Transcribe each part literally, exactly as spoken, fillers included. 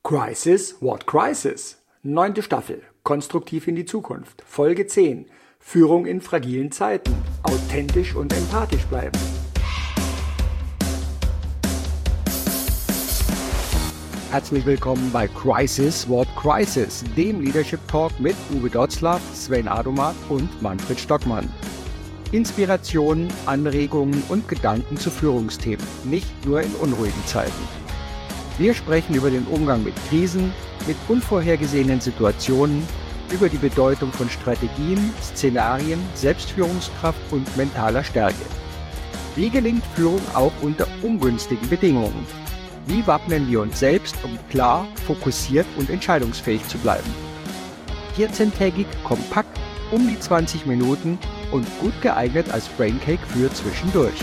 Crisis, what crisis? Neunte Staffel, konstruktiv in die Zukunft. Folge zehn, Führung in fragilen Zeiten. Authentisch und empathisch bleiben. Herzlich willkommen bei Crisis, what crisis? Dem Leadership Talk mit Uwe Dotzlaff, Sven Adomat und Manfred Stockmann. Inspirationen, Anregungen und Gedanken zu Führungsthemen, nicht nur in unruhigen Zeiten. Wir sprechen über den Umgang mit Krisen, mit unvorhergesehenen Situationen, über die Bedeutung von Strategien, Szenarien, Selbstführungskraft und mentaler Stärke. Wie gelingt Führung auch unter ungünstigen Bedingungen? Wie wappnen wir uns selbst, um klar, fokussiert und entscheidungsfähig zu bleiben? vierzehntägig, kompakt, um die zwanzig Minuten und gut geeignet als Braincake für zwischendurch.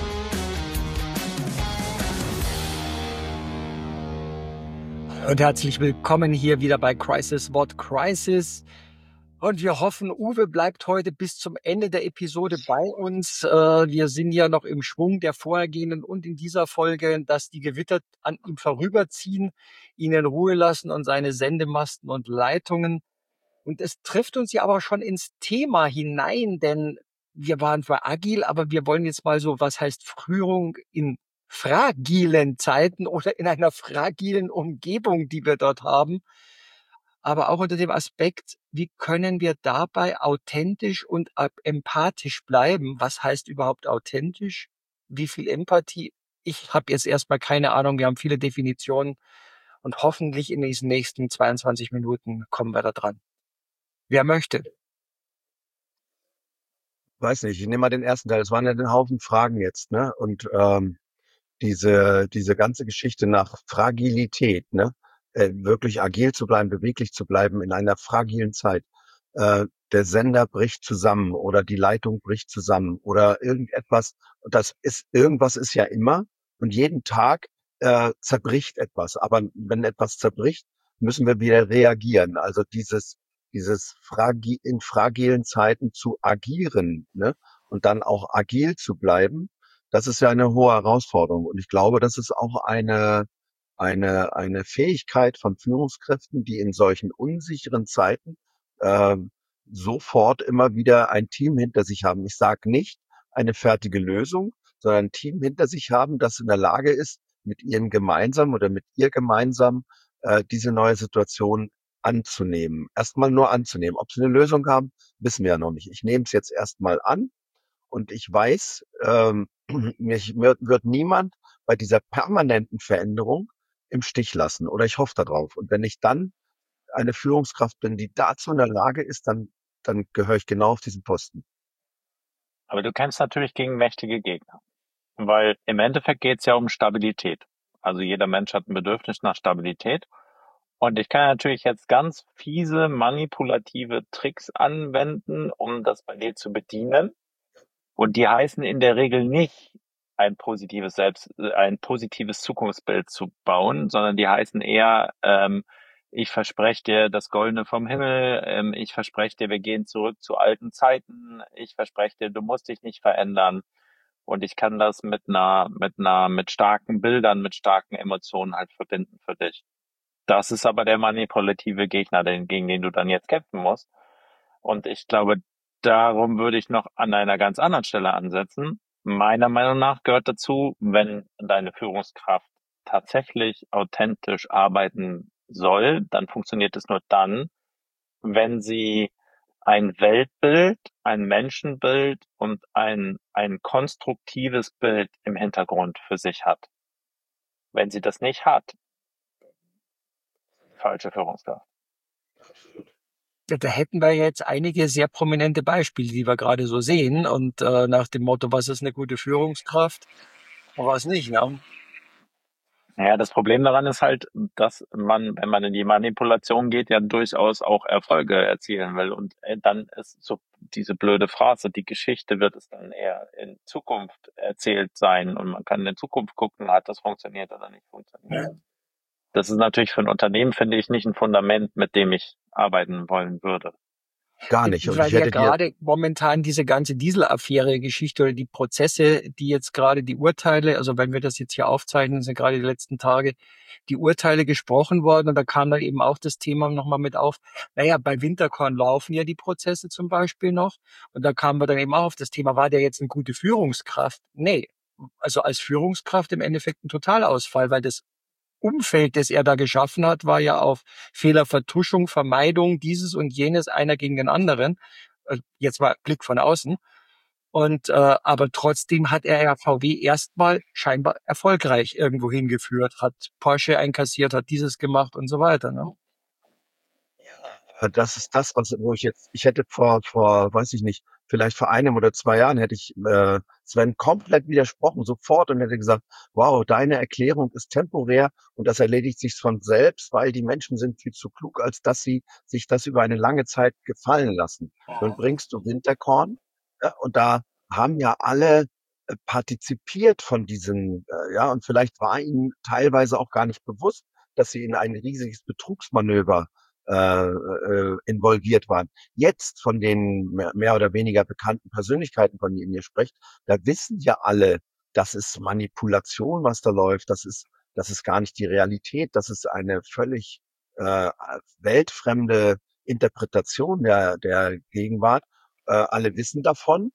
Und herzlich willkommen hier wieder bei Crisis, what crisis? Und wir hoffen, Uwe bleibt heute bis zum Ende der Episode bei uns. Wir sind ja noch im Schwung der vorhergehenden und in dieser Folge, dass die Gewitter an ihm vorüberziehen, ihn in Ruhe lassen und seine Sendemasten und Leitungen. Und es trifft uns ja aber schon ins Thema hinein, denn wir waren zwar agil, aber wir wollen jetzt mal so, was heißt Führung in fragilen Zeiten oder in einer fragilen Umgebung, die wir dort haben, aber auch unter dem Aspekt, wie können wir dabei authentisch und empathisch bleiben? Was heißt überhaupt authentisch? Wie viel Empathie? Ich habe jetzt erstmal keine Ahnung, wir haben viele Definitionen und hoffentlich in diesen nächsten zweiundzwanzig Minuten kommen wir da dran. Wer möchte? Weiß nicht, ich nehme mal den ersten Teil. Es waren ja ein Haufen Fragen jetzt, ne? Und ähm, diese diese ganze Geschichte nach Fragilität, ne? Äh, wirklich agil zu bleiben, beweglich zu bleiben in einer fragilen Zeit. Äh, der Sender bricht zusammen oder die Leitung bricht zusammen oder irgendetwas. Und das ist irgendwas ist ja immer und jeden Tag äh, zerbricht etwas. Aber wenn etwas zerbricht, müssen wir wieder reagieren. Also dieses dieses fragi in fragilen Zeiten zu agieren, ne? Und dann auch agil zu bleiben. Das ist ja eine hohe Herausforderung. Und ich glaube, das ist auch eine, eine, eine Fähigkeit von Führungskräften, die in solchen unsicheren Zeiten ähm, sofort immer wieder ein Team hinter sich haben. Ich sage nicht eine fertige Lösung, sondern ein Team hinter sich haben, das in der Lage ist, mit ihren gemeinsam oder mit ihr gemeinsam äh, diese neue Situation anzunehmen. Erstmal nur anzunehmen. Ob sie eine Lösung haben, wissen wir ja noch nicht. Ich nehme es jetzt erstmal an. Und ich weiß, ähm, mich wird, wird niemand bei dieser permanenten Veränderung im Stich lassen oder ich hoffe darauf. Und wenn ich dann eine Führungskraft bin, die dazu in der Lage ist, dann, dann gehöre ich genau auf diesen Posten. Aber du kämpfst natürlich gegen mächtige Gegner, weil im Endeffekt geht es ja um Stabilität. Also jeder Mensch hat ein Bedürfnis nach Stabilität. Und ich kann natürlich jetzt ganz fiese, manipulative Tricks anwenden, um das bei dir zu bedienen. Und die heißen in der Regel nicht, ein positives Selbst, ein positives Zukunftsbild zu bauen, sondern die heißen eher, ähm, ich verspreche dir das Goldene vom Himmel, ähm, ich verspreche dir, wir gehen zurück zu alten Zeiten, ich verspreche dir, du musst dich nicht verändern. Und ich kann das mit einer, mit einer, mit starken Bildern, mit starken Emotionen halt verbinden für dich. Das ist aber der manipulative Gegner, den, gegen den du dann jetzt kämpfen musst. Und ich glaube, darum würde ich noch an einer ganz anderen Stelle ansetzen. Meiner Meinung nach gehört dazu, wenn deine Führungskraft tatsächlich authentisch arbeiten soll, dann funktioniert es nur dann, wenn sie ein Weltbild, ein Menschenbild und ein, ein konstruktives Bild im Hintergrund für sich hat. Wenn sie das nicht hat, falsche Führungskraft. Da hätten wir jetzt einige sehr prominente Beispiele, die wir gerade so sehen. Und äh, nach dem Motto, was ist eine gute Führungskraft und was nicht, ne? Ja, das Problem daran ist halt, dass man, wenn man in die Manipulation geht, ja durchaus auch Erfolge erzielen will. Und äh, dann ist so diese blöde Phrase, die Geschichte wird es dann eher in Zukunft erzählt sein. Und man kann in Zukunft gucken, hat das funktioniert oder nicht funktioniert. Ja. Das ist natürlich für ein Unternehmen, finde ich, nicht ein Fundament, mit dem ich arbeiten wollen würde. gar nicht. Und ich Weil ja werde dir, gerade momentan diese ganze Dieselaffäre-Geschichte oder die Prozesse, die jetzt gerade die Urteile, also wenn wir das jetzt hier aufzeichnen, sind gerade die letzten Tage die Urteile gesprochen worden und da kam dann eben auch das Thema nochmal mit auf. Naja, bei Winterkorn laufen ja die Prozesse zum Beispiel noch und da kamen wir dann eben auch auf das Thema, war der jetzt eine gute Führungskraft? Nee, also als Führungskraft im Endeffekt ein Totalausfall, weil das Umfeld, das er da geschaffen hat, war ja auf Fehlervertuschung, Vermeidung, dieses und jenes, einer gegen den anderen. Äh, Jetzt mal Blick von außen. Und äh, aber trotzdem hat er ja V W erstmal scheinbar erfolgreich irgendwo hingeführt, hat Porsche einkassiert, hat dieses gemacht und so weiter. Ne? Äh, Das ist das, was, wo ich jetzt, ich hätte vor, vor, weiß ich nicht, vielleicht vor einem oder zwei Jahren hätte ich äh, Sven komplett widersprochen, sofort und hätte gesagt, wow, deine Erklärung ist temporär und das erledigt sich von selbst, weil die Menschen sind viel zu klug, als dass sie sich das über eine lange Zeit gefallen lassen. Nun bringst du Winterkorn, ja, und da haben ja alle äh, partizipiert von diesen, äh, ja, und vielleicht war ihnen teilweise auch gar nicht bewusst, dass sie in ein riesiges Betrugsmanöver äh, äh, involviert waren. Jetzt von den mehr, mehr oder weniger bekannten Persönlichkeiten, von denen ihr sprecht, da wissen ja alle, das ist Manipulation, was da läuft. Das ist, das ist gar nicht die Realität. Das ist eine völlig äh, weltfremde Interpretation der, der Gegenwart. Äh, alle wissen davon,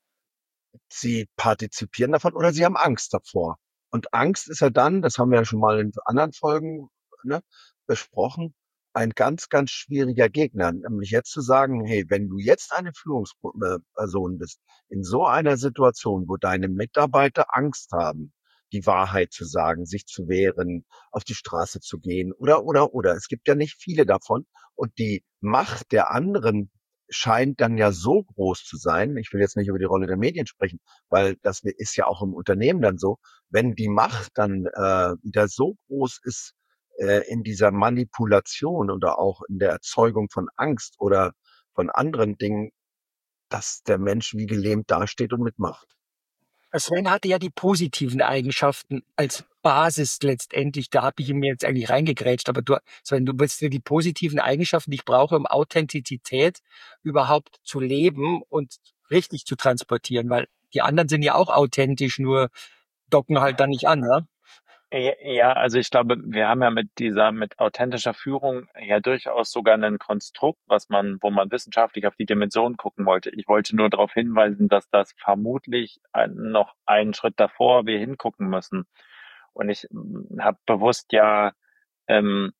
sie partizipieren davon oder sie haben Angst davor. Und Angst ist ja dann, das haben wir ja schon mal in anderen Folgen, ne, besprochen, ein ganz, ganz schwieriger Gegner. Nämlich jetzt zu sagen, hey, wenn du jetzt eine Führungsperson bist, in so einer Situation, wo deine Mitarbeiter Angst haben, die Wahrheit zu sagen, sich zu wehren, auf die Straße zu gehen oder, oder, oder. Es gibt ja nicht viele davon. Und die Macht der anderen scheint dann ja so groß zu sein. Ich will jetzt nicht über die Rolle der Medien sprechen, weil das ist ja auch im Unternehmen dann so. Wenn die Macht dann äh, wieder so groß ist äh, in dieser Manipulation oder auch in der Erzeugung von Angst oder von anderen Dingen, dass der Mensch wie gelähmt dasteht und mitmacht. Sven hatte ja die positiven Eigenschaften als Basis letztendlich. Da habe ich ihn mir jetzt eigentlich reingegrätscht. Aber du, Sven, du willst dir die positiven Eigenschaften, die ich brauche, um Authentizität überhaupt zu leben und richtig zu transportieren, weil die anderen sind ja auch authentisch, nur docken halt da nicht an, ne? Ja, ja, also ich glaube, wir haben ja mit dieser, mit authentischer Führung ja durchaus sogar ein Konstrukt, was man, wo man wissenschaftlich auf die Dimension gucken wollte. Ich wollte nur darauf hinweisen, dass das vermutlich ein, noch einen Schritt davor wir hingucken müssen. Und ich habe bewusst ja ähm,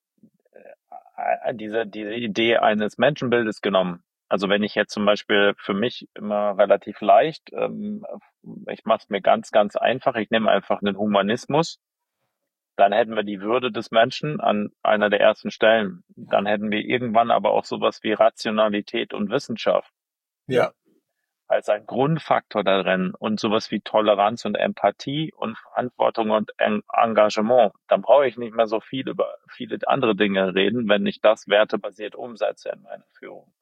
äh, diese, diese Idee eines Menschenbildes genommen. Also wenn ich jetzt zum Beispiel für mich immer relativ leicht, ähm, ich mache es mir ganz, ganz einfach, ich nehme einfach einen Humanismus, dann hätten wir die Würde des Menschen an einer der ersten Stellen. Dann hätten wir irgendwann aber auch sowas wie Rationalität und Wissenschaft Ja. als ein Grundfaktor darin und sowas wie Toleranz und Empathie und Verantwortung und En- Engagement. Dann brauche ich nicht mehr so viel über viele andere Dinge reden, wenn ich das wertebasiert umsetze in meiner Führung.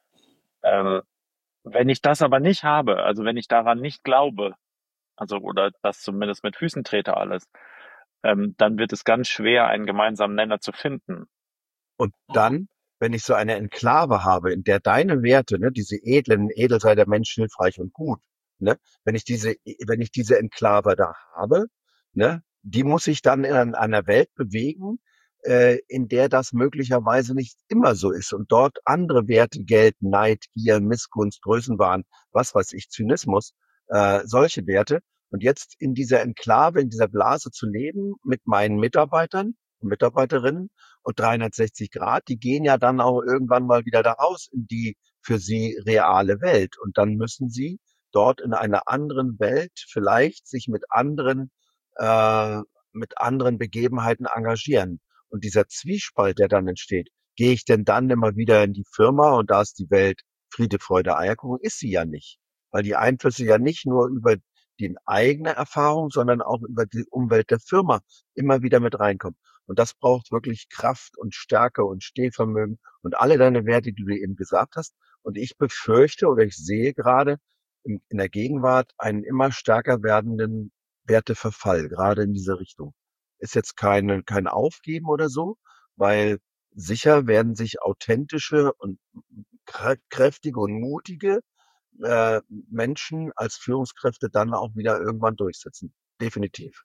Ähm, wenn ich das aber nicht habe, also wenn ich daran nicht glaube, also oder das zumindest mit Füßen trete alles, ähm, dann wird es ganz schwer, einen gemeinsamen Nenner zu finden. Und dann, wenn ich so eine Enklave habe, in der deine Werte, ne, diese edlen, edel sei der Mensch hilfreich und gut, ne, wenn ich diese, wenn ich diese Enklave da habe, ne, die muss ich dann in einer Welt bewegen, äh, in der das möglicherweise nicht immer so ist und dort andere Werte gelten, Neid, Gier, Missgunst, Größenwahn, was weiß ich, Zynismus, äh, solche Werte. Und jetzt in dieser Enklave, in dieser Blase zu leben mit meinen Mitarbeitern und Mitarbeiterinnen, und dreihundertsechzig Grad, die gehen ja dann auch irgendwann mal wieder da raus in die für sie reale Welt. Und dann müssen sie dort in einer anderen Welt vielleicht sich mit anderen, äh, mit anderen Begebenheiten engagieren. Und dieser Zwiespalt, der dann entsteht, gehe ich denn dann immer wieder in die Firma und da ist die Welt Friede, Freude, Eierkuchen, ist sie ja nicht. Weil die Einflüsse ja nicht nur über die eigene Erfahrung, sondern auch über die Umwelt der Firma immer wieder mit reinkommen. Und das braucht wirklich Kraft und Stärke und Stehvermögen und alle deine Werte, die du eben gesagt hast. Und ich befürchte oder ich sehe gerade in, in der Gegenwart einen immer stärker werdenden Werteverfall, gerade in diese Richtung. Ist jetzt keine, kein Aufgeben oder so, weil sicher werden sich authentische und kräftige und mutige äh, Menschen als Führungskräfte dann auch wieder irgendwann durchsetzen. Definitiv.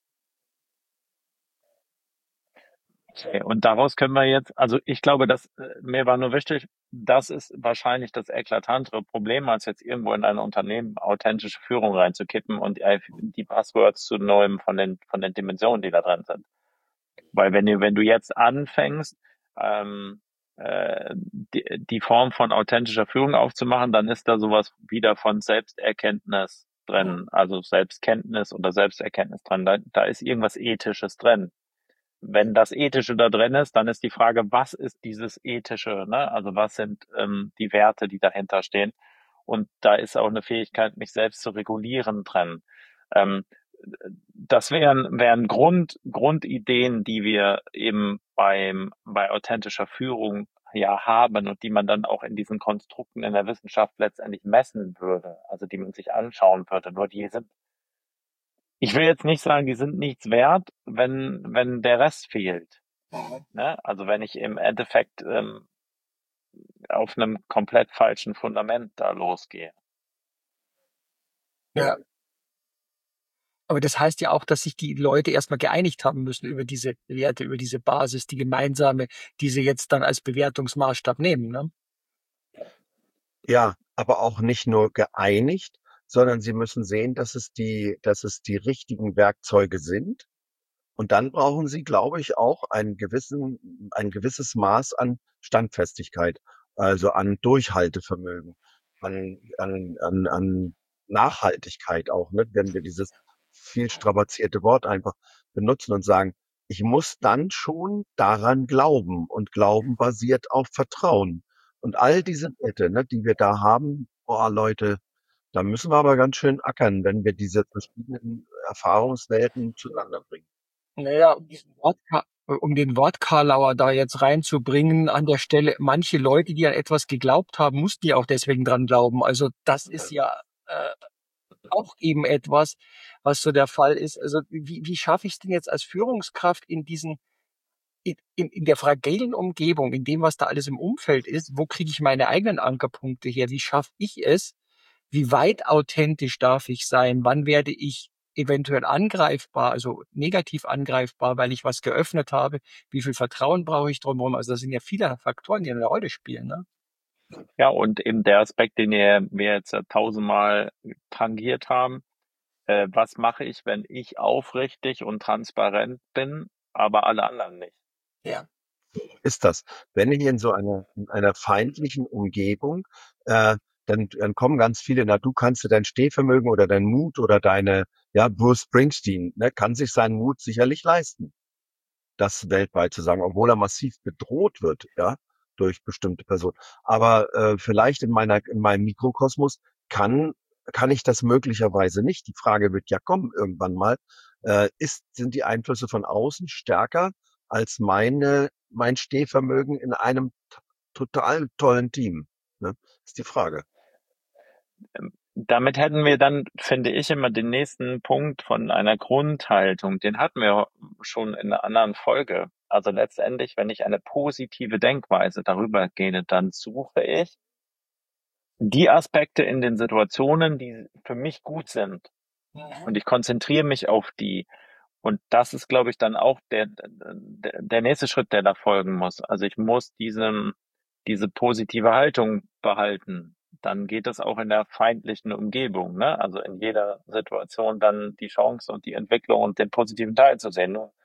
Okay, und daraus können wir jetzt, also ich glaube, dass äh, mir war nur wichtig, das ist wahrscheinlich das eklatantere Problem, als jetzt irgendwo in ein Unternehmen authentische Führung reinzukippen und äh, die Buzzwords zu nehmen von den von den Dimensionen, die da drin sind. Weil wenn du wenn du jetzt anfängst, ähm, äh, die, die Form von authentischer Führung aufzumachen, dann ist da sowas wieder von Selbsterkenntnis drin, also Selbstkenntnis oder Selbsterkenntnis drin. Da, da ist irgendwas Ethisches drin. Wenn das Ethische da drin ist, dann ist die Frage, was ist dieses Ethische, ne? Also was sind ähm, die Werte, die dahinter stehen? Und da ist auch eine Fähigkeit, mich selbst zu regulieren drin. Ähm, das wären, wären Grund, Grundideen, die wir eben beim, bei authentischer Führung ja haben und die man dann auch in diesen Konstrukten in der Wissenschaft letztendlich messen würde, also die man sich anschauen würde. Nur die sind, ich will jetzt nicht sagen, die sind nichts wert, wenn, wenn der Rest fehlt. Ne? Also wenn ich im Endeffekt ähm, auf einem komplett falschen Fundament da losgehe. Ja. Aber das heißt ja auch, dass sich die Leute erstmal geeinigt haben müssen über diese Werte, über diese Basis, die gemeinsame, die sie jetzt dann als Bewertungsmaßstab nehmen, ne? Ja, aber auch nicht nur geeinigt, sondern sie müssen sehen, dass es die, dass es die richtigen Werkzeuge sind. Und dann brauchen sie, glaube ich, auch einen gewissen, ein gewisses Maß an Standfestigkeit, also an Durchhaltevermögen, an, an, an, an Nachhaltigkeit auch, ne? Wenn wir dieses viel strapazierte Wort einfach benutzen und sagen, ich muss dann schon daran glauben und Glauben basiert auf Vertrauen. Und all diese Werte, ne, die wir da haben, boah, Leute, da müssen wir aber ganz schön ackern, wenn wir diese verschiedenen Erfahrungswelten zueinander bringen. Naja, um diesen Wortka um den Wortkarlauer da jetzt reinzubringen, an der Stelle, manche Leute, die an etwas geglaubt haben, mussten ja auch deswegen dran glauben. Also das ist ja äh, auch eben etwas, was so der Fall ist. Also wie, wie schaffe ich es denn jetzt als Führungskraft in diesen, in, in, in der fragilen Umgebung, in dem, was da alles im Umfeld ist, wo kriege ich meine eigenen Ankerpunkte her? Wie schaffe ich es? Wie weit authentisch darf ich sein? Wann werde ich eventuell angreifbar, also negativ angreifbar, weil ich was geöffnet habe? Wie viel Vertrauen brauche ich drumherum? Also das sind ja viele Faktoren, die eine Rolle spielen, ne? Ja, und eben der Aspekt, den wir wir jetzt ja tausendmal tangiert haben, äh, was mache ich, wenn ich aufrichtig und transparent bin, aber alle anderen nicht? Ja. Ist das. Wenn ich in so einer, in einer feindlichen Umgebung, äh, dann, dann kommen ganz viele, na, du kannst dir dein Stehvermögen oder dein Mut oder deine, ja, Bruce Springsteen, ne, kann sich seinen Mut sicherlich leisten, das weltweit zu sagen, obwohl er massiv bedroht wird, ja, durch bestimmte Personen. Aber äh, vielleicht in meiner, in meinem Mikrokosmos kann, kann ich das möglicherweise nicht. Die Frage wird ja kommen irgendwann mal. Äh, ist, sind die Einflüsse von außen stärker als meine, mein Stehvermögen in einem t- total tollen Team? Ne? Ist die Frage. Ähm, Damit hätten wir dann, finde ich, immer den nächsten Punkt von einer Grundhaltung. Den hatten wir schon in einer anderen Folge. Also letztendlich, wenn ich eine positive Denkweise darüber gehe, dann suche ich die Aspekte in den Situationen, die für mich gut sind. Und ich konzentriere mich auf die. Und das ist, glaube ich, dann auch der, der, der nächste Schritt, der da folgen muss. Also ich muss diesem, diese positive Haltung behalten. Dann geht es auch in der feindlichen Umgebung, ne? Also in jeder Situation dann die Chance und die Entwicklung und den positiven Teil zu sehen. Nur,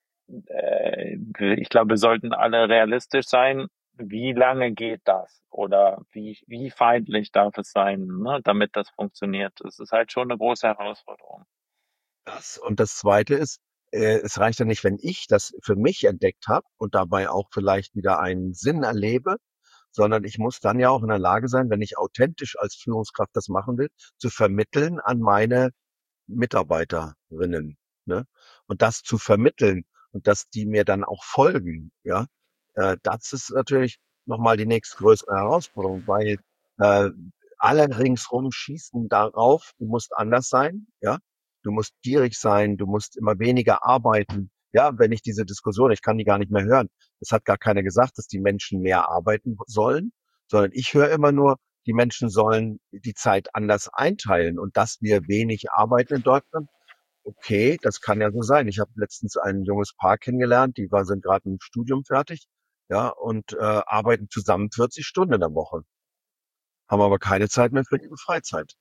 äh, ich glaube, wir sollten alle realistisch sein. Wie lange geht das? Oder wie, wie feindlich darf es sein, ne, damit das funktioniert? Es ist halt schon eine große Herausforderung. Das, und das Zweite ist, äh, es reicht ja nicht, wenn ich das für mich entdeckt habe und dabei auch vielleicht wieder einen Sinn erlebe, sondern ich muss dann ja auch in der Lage sein, wenn ich authentisch als Führungskraft das machen will, zu vermitteln an meine Mitarbeiterinnen, ne? Und das zu vermitteln und dass die mir dann auch folgen, ja, äh, das ist natürlich nochmal die nächstgrößere Herausforderung, weil äh, alle ringsrum schießen darauf, du musst anders sein, ja, du musst gierig sein, du musst immer weniger arbeiten. Ja, wenn ich diese Diskussion, ich kann die gar nicht mehr hören. Es hat gar keiner gesagt, dass die Menschen mehr arbeiten sollen, sondern ich höre immer nur, die Menschen sollen die Zeit anders einteilen und dass wir wenig arbeiten in Deutschland. Okay, das kann ja so sein. Ich habe letztens ein junges Paar kennengelernt, die war, sind gerade im Studium fertig, ja, und äh, arbeiten zusammen vierzig Stunden in der Woche, haben aber keine Zeit mehr für ihre Freizeit.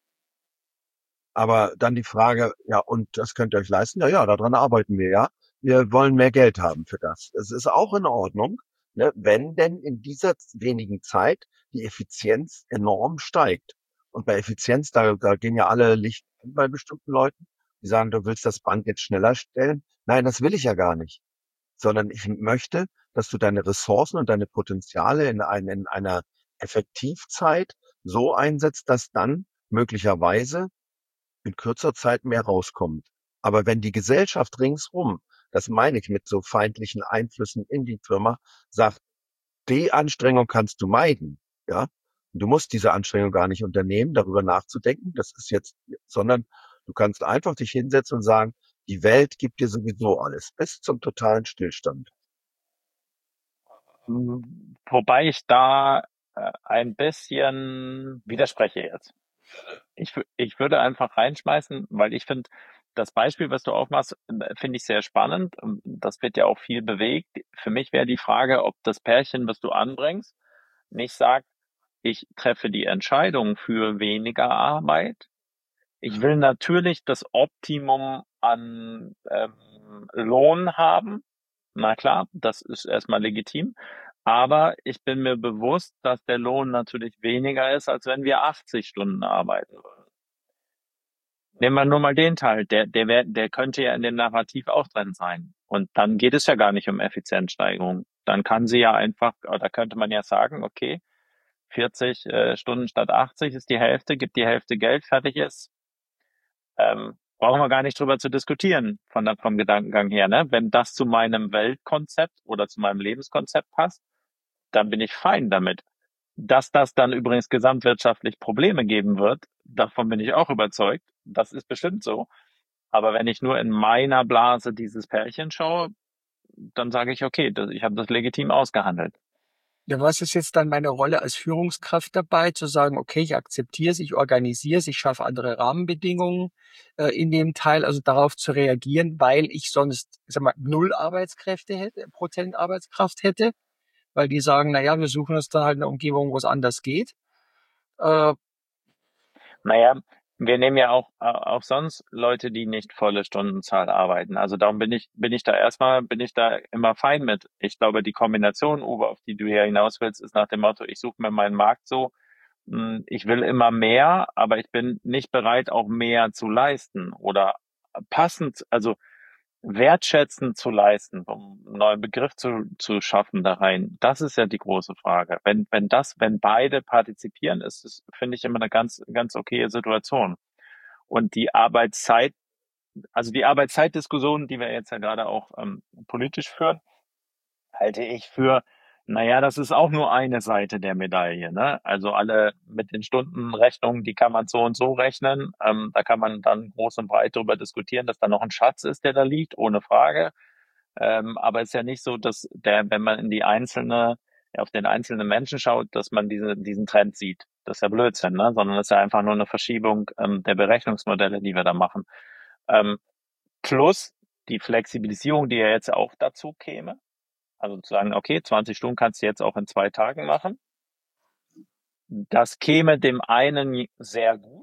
Aber dann die Frage, ja, und das könnt ihr euch leisten? Ja, ja, daran arbeiten wir, ja. Wir wollen mehr Geld haben für das. Es ist auch in Ordnung, ne, wenn denn in dieser wenigen Zeit die Effizienz enorm steigt. Und bei Effizienz, da, da gehen ja alle Licht an bei bestimmten Leuten. Die sagen, du willst das Band jetzt schneller stellen. Nein, das will ich ja gar nicht. Sondern ich möchte, dass du deine Ressourcen und deine Potenziale in, ein, in einer Effektivzeit so einsetzt, dass dann möglicherweise in kürzer Zeit mehr rauskommt. Aber wenn die Gesellschaft ringsrum, das meine ich mit so feindlichen Einflüssen in die Firma, sagt, die Anstrengung kannst du meiden, ja, du musst diese Anstrengung gar nicht unternehmen, darüber nachzudenken, das ist jetzt, sondern du kannst einfach dich hinsetzen und sagen, die Welt gibt dir sowieso alles, bis zum totalen Stillstand. Wobei ich da äh, ein bisschen widerspreche jetzt. Ich, wü- ich würde einfach reinschmeißen, weil ich finde, das Beispiel, was du aufmachst, äh, finde ich sehr spannend. Und das wird ja auch viel bewegt. Für mich wäre die Frage, ob das Pärchen, was du anbringst, nicht sagt, ich treffe die Entscheidung für weniger Arbeit. Ich will natürlich das Optimum an ähm, Lohn haben. Na klar, das ist erstmal legitim. Aber ich bin mir bewusst, dass der Lohn natürlich weniger ist, als wenn wir achtzig Stunden arbeiten würden. Nehmen wir nur mal den Teil. Der, der, wär, der könnte ja in dem Narrativ auch drin sein. Und dann geht es ja gar nicht um Effizienzsteigerung. Dann kann sie ja einfach, oder könnte man ja sagen, okay, vierzig äh, Stunden statt achtzig ist die Hälfte, gibt die Hälfte Geld, fertig ist. Ähm, brauchen wir gar nicht drüber zu diskutieren von der, vom Gedankengang her. Ne? Wenn das zu meinem Weltkonzept oder zu meinem Lebenskonzept passt, dann bin ich fein damit. Dass das dann übrigens gesamtwirtschaftlich Probleme geben wird, davon bin ich auch überzeugt. Das ist bestimmt so. Aber wenn ich nur in meiner Blase dieses Pärchen schaue, dann sage ich, okay, das, ich habe das legitim ausgehandelt. Ja, was ist jetzt dann meine Rolle als Führungskraft dabei, zu sagen, okay, ich akzeptiere es, ich organisiere es, ich schaffe andere Rahmenbedingungen äh, in dem Teil, also darauf zu reagieren, weil ich sonst, ich sag mal, null Arbeitskräfte hätte, Prozent Arbeitskraft hätte, weil die sagen, na ja, wir suchen uns dann halt eine Umgebung, wo es anders geht. Äh, Naja, wir nehmen ja auch, äh, auch sonst Leute, die nicht volle Stundenzahl arbeiten. Also darum bin ich, bin ich da erstmal, bin ich da immer fein mit. Ich glaube, die Kombination, Uwe, auf die du hier hinaus willst, ist nach dem Motto, ich suche mir meinen Markt so, mh, ich will immer mehr, aber ich bin nicht bereit, auch mehr zu leisten oder passend, also wertschätzend zu leisten, um einen neuen Begriff zu, zu schaffen da rein. Das ist ja die große Frage. Wenn, wenn das, wenn beide partizipieren, ist es, finde ich, immer eine ganz, ganz okaye Situation. Und die Arbeitszeit, also die Arbeitszeitdiskussion, die wir jetzt ja gerade auch ähm, politisch führen, halte ich für, naja, das ist auch nur eine Seite der Medaille. Ne? Also alle mit den Stundenrechnungen, die kann man so und so rechnen. Ähm, da kann man dann groß und breit darüber diskutieren, dass da noch ein Schatz ist, der da liegt, ohne Frage. Ähm, aber es ist ja nicht so, dass der, wenn man in die einzelne, auf den einzelnen Menschen schaut, dass man diese, diesen Trend sieht. Das ist ja Blödsinn, ne? Sondern es ist ja einfach nur eine Verschiebung ähm, der Berechnungsmodelle, die wir da machen. Ähm, plus die Flexibilisierung, die ja jetzt auch dazu käme. Also zu sagen, okay, zwanzig Stunden kannst du jetzt auch in zwei Tagen machen. Das käme dem einen sehr gut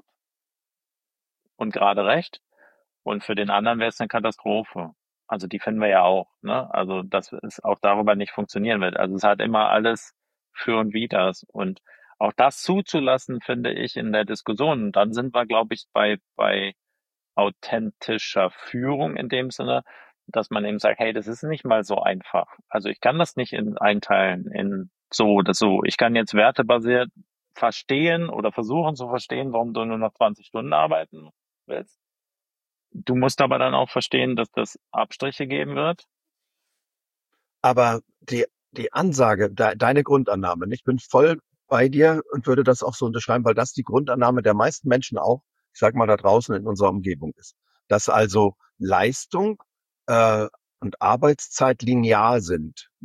und gerade recht. Und für den anderen wäre es eine Katastrophe. Also die finden wir ja auch, ne? Also dass es auch darüber nicht funktionieren wird. Also es hat immer alles für und widers. Und auch das zuzulassen, finde ich, in der Diskussion. Und dann sind wir, glaube ich, bei, bei authentischer Führung in dem Sinne, dass man eben sagt, hey, das ist nicht mal so einfach. Also ich kann das nicht in einteilen in so oder so. Ich kann jetzt wertebasiert verstehen oder versuchen zu verstehen, warum du nur noch zwanzig Stunden arbeiten willst. Du musst aber dann auch verstehen, dass das Abstriche geben wird. Aber die, die Ansage, de, deine Grundannahme, ich bin voll bei dir und würde das auch so unterschreiben, weil das die Grundannahme der meisten Menschen auch, ich sag mal, da draußen in unserer Umgebung ist. Dass also Leistung äh, und Arbeitszeit linear sind. Ne?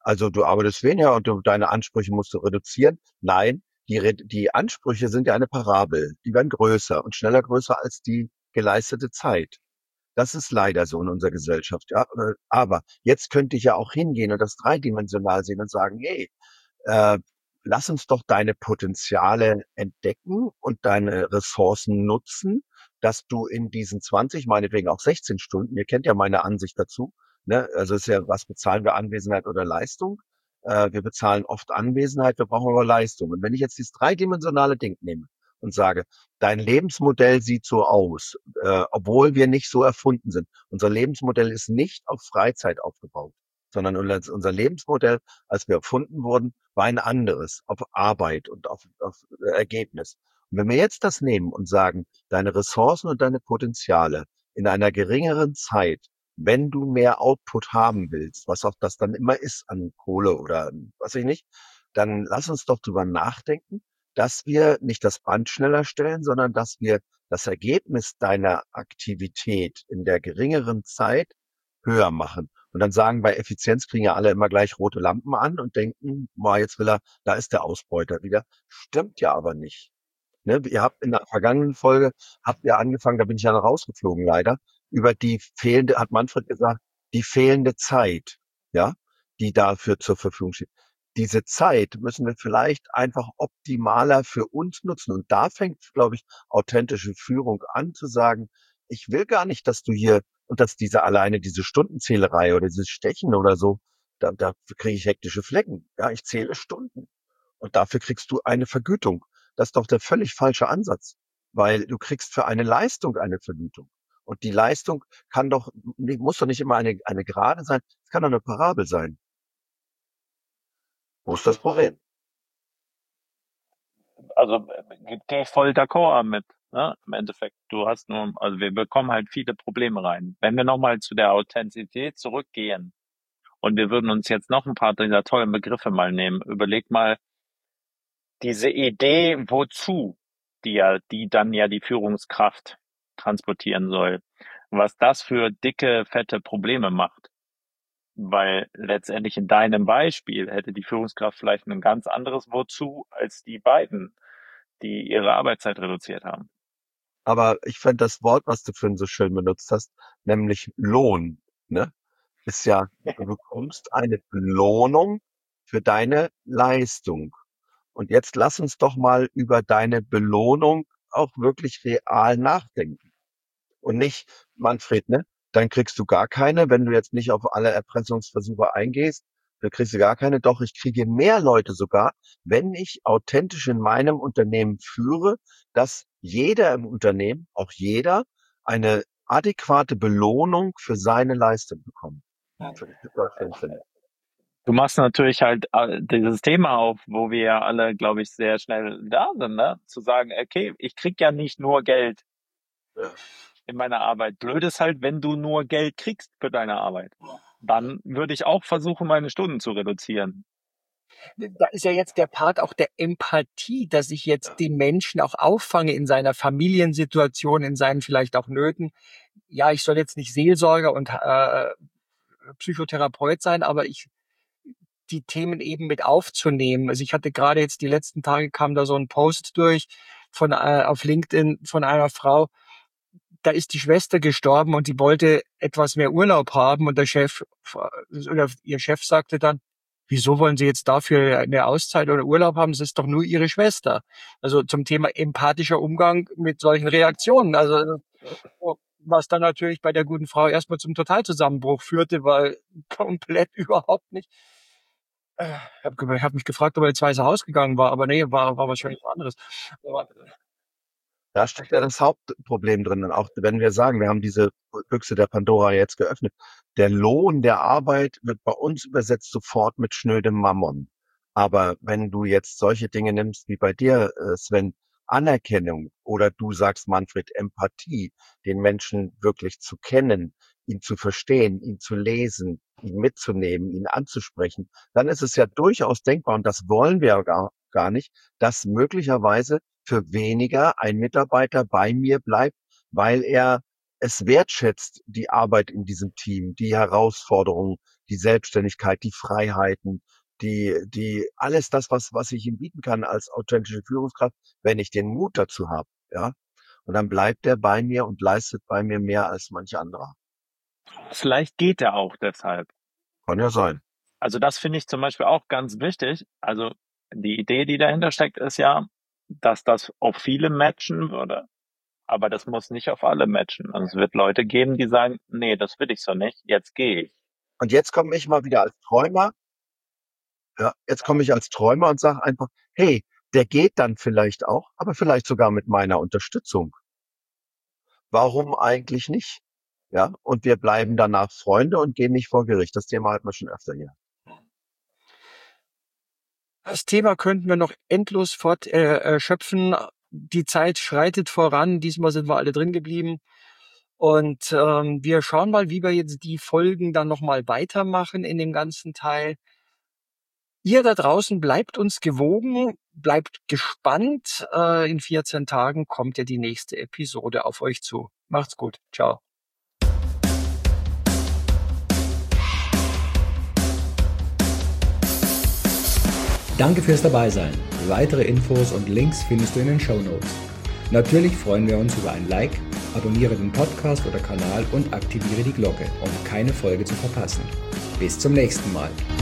Also du arbeitest weniger und du, deine Ansprüche musst du reduzieren. Nein, die, Re- die Ansprüche sind ja eine Parabel. Die werden größer und schneller größer als die geleistete Zeit. Das ist leider so in unserer Gesellschaft. Ja, äh, aber jetzt könnte ich ja auch hingehen und das dreidimensional sehen und sagen, hey, äh, lass uns doch deine Potenziale entdecken und deine Ressourcen nutzen, dass du in diesen zwanzig, meinetwegen auch sechzehn Stunden, ihr kennt ja meine Ansicht dazu, ne? Also ist ja, was bezahlen wir, Anwesenheit oder Leistung? Äh, wir bezahlen oft Anwesenheit, wir brauchen aber Leistung. Und wenn ich jetzt dieses dreidimensionale Ding nehme und sage, dein Lebensmodell sieht so aus, äh, obwohl wir nicht so erfunden sind. Unser Lebensmodell ist nicht auf Freizeit aufgebaut, sondern unser unser Lebensmodell, als wir erfunden wurden, war ein anderes, auf Arbeit und auf, auf Ergebnis. Und wenn wir jetzt das nehmen und sagen, deine Ressourcen und deine Potenziale in einer geringeren Zeit, wenn du mehr Output haben willst, was auch das dann immer ist an Kohle oder an was weiß ich nicht, dann lass uns doch drüber nachdenken, dass wir nicht das Band schneller stellen, sondern dass wir das Ergebnis deiner Aktivität in der geringeren Zeit höher machen. Und dann sagen, bei Effizienz kriegen ja alle immer gleich rote Lampen an und denken, boah, jetzt will er, da ist der Ausbeuter wieder. Stimmt ja aber nicht. Ne? Ihr habt in der vergangenen Folge, habt ihr angefangen, da bin ich ja noch rausgeflogen leider, über die fehlende, hat Manfred gesagt, die fehlende Zeit, ja, die dafür zur Verfügung steht. Diese Zeit müssen wir vielleicht einfach optimaler für uns nutzen. Und da fängt, glaube ich, authentische Führung an zu sagen, ich will gar nicht, dass du hier, und dass diese alleine diese Stundenzählerei oder dieses Stechen oder so, da, da kriege ich hektische Flecken. Ja, ich zähle Stunden. Und dafür kriegst du eine Vergütung. Das ist doch der völlig falsche Ansatz, weil du kriegst für eine Leistung eine Vergütung. Und die Leistung kann doch, nee, muss doch nicht immer eine, eine Gerade sein, es kann doch eine Parabel sein. Wo ist das Problem? Also äh, gehe ich voll d'accord mit. Ne? Im Endeffekt, du hast nur, also wir bekommen halt viele Probleme rein. Wenn wir nochmal zu der Authentizität zurückgehen und wir würden uns jetzt noch ein paar dieser tollen Begriffe mal nehmen, überleg mal diese Idee, wozu, die ja, die dann ja die Führungskraft transportieren soll, was das für dicke, fette Probleme macht. Weil letztendlich in deinem Beispiel hätte die Führungskraft vielleicht ein ganz anderes Wozu als die beiden, die ihre Arbeitszeit reduziert haben. Aber ich fand das Wort, was du vorhin so schön benutzt hast, nämlich Lohn, ne, ist ja, du bekommst eine Belohnung für deine Leistung. Und jetzt lass uns doch mal über deine Belohnung auch wirklich real nachdenken. Und nicht, Manfred, ne? Dann kriegst du gar keine, wenn du jetzt nicht auf alle Erpressungsversuche eingehst, dann kriegst du gar keine. Doch, ich kriege mehr Leute sogar, wenn ich authentisch in meinem Unternehmen führe, dass jeder im Unternehmen, auch jeder, eine adäquate Belohnung für seine Leistung bekommt. Würde ich super schön finden. Du machst natürlich halt äh, dieses Thema auf, wo wir ja alle, glaube ich, sehr schnell da sind, ne? Zu sagen, okay, ich krieg ja nicht nur Geld Ja. in meiner Arbeit. Blöd ist halt, wenn du nur Geld kriegst für deine Arbeit. Dann würde ich auch versuchen, meine Stunden zu reduzieren. Da ist ja jetzt der Part auch der Empathie, dass ich jetzt den Menschen auch auffange in seiner Familiensituation, in seinen vielleicht auch Nöten. Ja, ich soll jetzt nicht Seelsorger und äh, Psychotherapeut sein, aber ich die Themen eben mit aufzunehmen. Also ich hatte gerade jetzt die letzten Tage kam da so ein Post durch von äh, auf LinkedIn von einer Frau, da ist die Schwester gestorben und die wollte etwas mehr Urlaub haben und der Chef oder ihr Chef sagte dann, wieso wollen Sie jetzt dafür eine Auszeit oder Urlaub haben? Das ist doch nur Ihre Schwester. Also zum Thema empathischer Umgang mit solchen Reaktionen. Also was dann natürlich bei der guten Frau erstmal zum Totalzusammenbruch führte, weil komplett überhaupt nicht. Ich habe hab mich gefragt, ob er ins Weiße Haus gegangen war, aber nee, war, war wahrscheinlich was anderes. Aber Da steckt ja das Hauptproblem drin. Und auch wenn wir sagen, wir haben diese Büchse der Pandora jetzt geöffnet. Der Lohn der Arbeit wird bei uns übersetzt sofort mit schnödem Mammon. Aber wenn du jetzt solche Dinge nimmst wie bei dir, äh, Sven, Anerkennung oder du sagst, Manfred, Empathie, den Menschen wirklich zu kennen, ihn zu verstehen, ihn zu lesen, ihn mitzunehmen, ihn anzusprechen, dann ist es ja durchaus denkbar, und das wollen wir gar, gar nicht, dass möglicherweise für weniger ein Mitarbeiter bei mir bleibt, weil er es wertschätzt, die Arbeit in diesem Team, die Herausforderungen, die Selbstständigkeit, die Freiheiten, die, die, alles das, was, was ich ihm bieten kann als authentische Führungskraft, wenn ich den Mut dazu habe, ja. Und dann bleibt er bei mir und leistet bei mir mehr als manch anderer. Vielleicht geht er auch deshalb. Kann ja sein. Also das finde ich zum Beispiel auch ganz wichtig. Also die Idee, die dahinter steckt, ist ja, dass das auf viele matchen würde. Aber das muss nicht auf alle matchen. Also es wird Leute geben, die sagen, nee, das will ich so nicht, jetzt gehe ich. Und jetzt komme ich mal wieder als Träumer. Ja, jetzt komme ich als Träumer und sage einfach, hey, der geht dann vielleicht auch, aber vielleicht sogar mit meiner Unterstützung. Warum eigentlich nicht? Ja, und wir bleiben danach Freunde und gehen nicht vor Gericht. Das Thema hatten wir schon öfter hier. Das Thema könnten wir noch endlos fort äh, schöpfen. Die Zeit schreitet voran. Diesmal sind wir alle drin geblieben. Und ähm, wir schauen mal, wie wir jetzt die Folgen dann nochmal weitermachen in dem ganzen Teil. Ihr da draußen bleibt uns gewogen, bleibt gespannt. Äh, in vierzehn Tagen kommt ja die nächste Episode auf euch zu. Macht's gut. Ciao. Danke fürs Dabeisein. Weitere Infos und Links findest du in den Shownotes. Natürlich freuen wir uns über ein Like, abonniere den Podcast oder Kanal und aktiviere die Glocke, um keine Folge zu verpassen. Bis zum nächsten Mal.